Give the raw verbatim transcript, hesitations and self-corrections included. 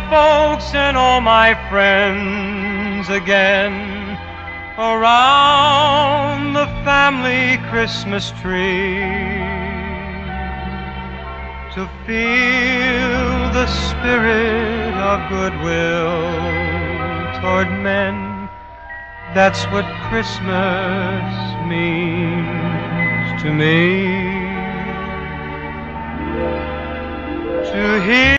folks and all my friends again around the family Christmas tree, to feel the spirit of goodwill toward men. That's what Christmas means to me. To hear